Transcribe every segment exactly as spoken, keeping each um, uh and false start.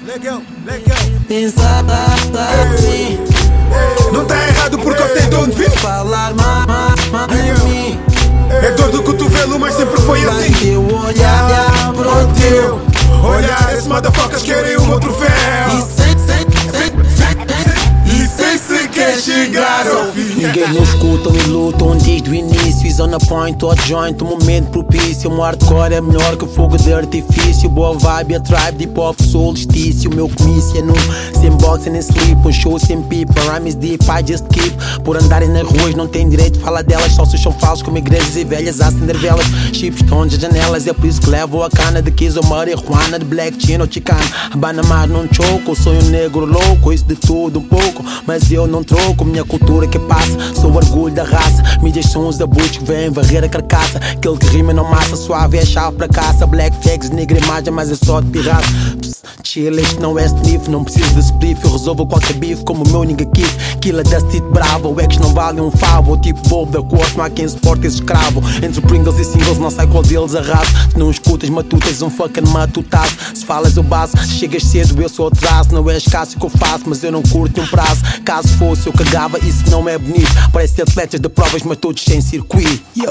legal, legal. Pensada assim, não tá errado porque eu sei de onde vim. falar mal de mim. É dor do cotovelo, mas sempre foi assim. Teu olhar pro teu olhar, esses motherfuckers querem o meu troféu. e sem, sem, sem, E sem sequer chegar ao fim. Ninguém nos escutam e lutam desde o início. Is on a point, hot joint, um momento propício. Um hardcore é melhor que o fogo de artifício. Boa vibe, a tribe de hip hop, solstício. O meu comício é num, sem boxing nem sleep. Um show sem pipa, rhymes deep, I just keep. Por andarem nas ruas não tem direito, fala delas. Só se são falsos como igrejas e velhas a acender velas. Chipstones, as janelas, é por isso que levo a cana de kiss ou marihuana, de black chin ou chicano. Abana mais num choco, sonho negro louco. Isso de tudo um pouco, mas eu não troco. Minha cultura que passa, sou orgulho da raça. Mídias são os abutres que vêm varrer a carcaça. Aquele que rima não massa, suave é a chave pra caça. Black fags, negra imagem, mas é só de pirraça. Psst, chill, isto não é sniff. Não preciso de spliff, eu resolvo qualquer bife. Como o meu nigga kiff, killer da street bravo. O ex não vale um favo, tipo bobo da corte. Não há quem suporte esse escravo. Entre Pringles e singles não sai qual deles arraso. Se não escutas matutas, um fucking matutaço. Se falas eu baso, chegas cedo eu sou atraso. Não é escasso o que eu faço, mas eu não curto um prazo. Caso fosse eu cagava, isso não é bonito. Parece atletas de provas, mas todos sem circuito. Yo.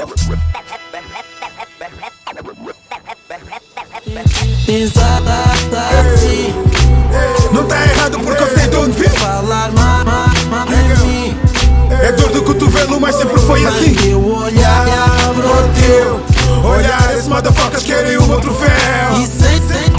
pensada assim, não tá errado porque eu sei de onde vim. falar mal de mim. É dor do cotovelo, mas sempre foi assim. Teu olhar pro teu olhar, esses motherfuckers querem o meu troféu. e sem, sem,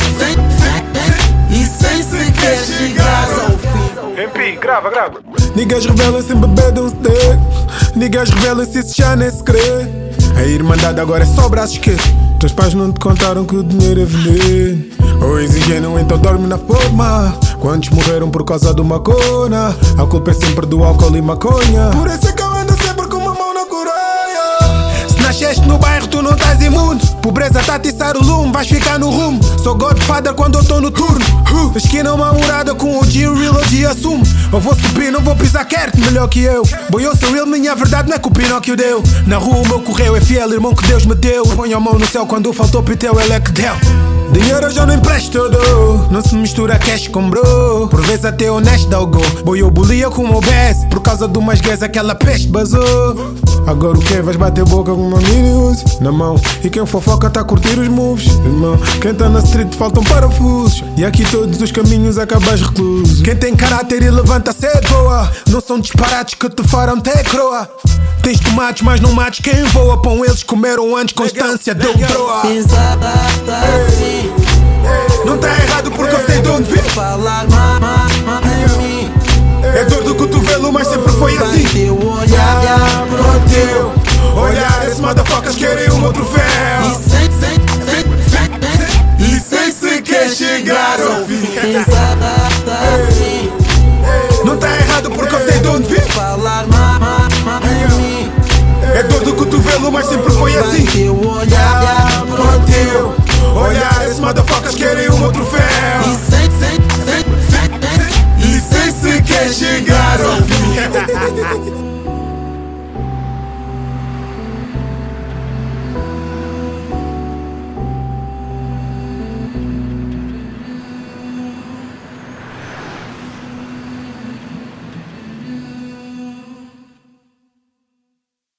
sem, e sem sequer chegar ao fim. M P, grava, grava. Niggas revelam-se em bebê de um stick. Niggas revelam-se se já nem se crê. A irmandade agora é só braço esquerdo. Teus pais não te contaram que o dinheiro é veneno. Ou exigem-no, então dorme na forma. Quantos morreram por causa do macona? A culpa é sempre do álcool e maconha. Por isso é que eu ando sempre com uma mão na coreia. Se nasceste no bairro tu não estás imundo. Pobreza tá a atiçar o lume, vais ficar no rumo. Sou Godfather quando eu tô no turno. uh, Esquina uma morada com o G, o real O G assumo. Eu vou subir, não vou pisar quieto, melhor que eu. Boy, eu sou real, minha verdade não é que o Pinóquio deu. Na rua o meu correio é fiel, irmão que Deus me deu. Põe a mão no céu quando faltou piteu, ele é que deu. Dinheiro eu já não empresto, dou. Não se mistura cash com bro. Por vezes até honesto dá o go. Boy, eu bolia com o meu best. Por causa do mais gays aquela peste basou. Agora o que? Vais bater boca com uma mini na mão. E quem fofoca tá a curtir os moves, irmão. Quem tá na street faltam parafusos. E aqui todos os caminhos acabas recluso. Quem tem caráter e levanta cedo voa. Não são disparates que te farão ter croa. Tens tomates mas não mates quem voa. Pão eles comeram antes, constância deu broa. Pensada assim, não tá errado porque eu sei de onde vim. falar mal de mim. É dor do cotovelo, mas sempre foi assim. Teu olhar pro teu olhar, esses motherfuckers querem o meu troféu. e sem, sem, sem, E sem sequer chegar ao fim. pensada assim, não tá errado porque eu sei de onde vim. falar mal de mim. É dor do cotovelo, mas sempre foi assim. Teu olhar pro teu olhar, esses motherfuckers querem o meu troféu. e sem, sem, sem, sem, E sem sequer chegar ao fim.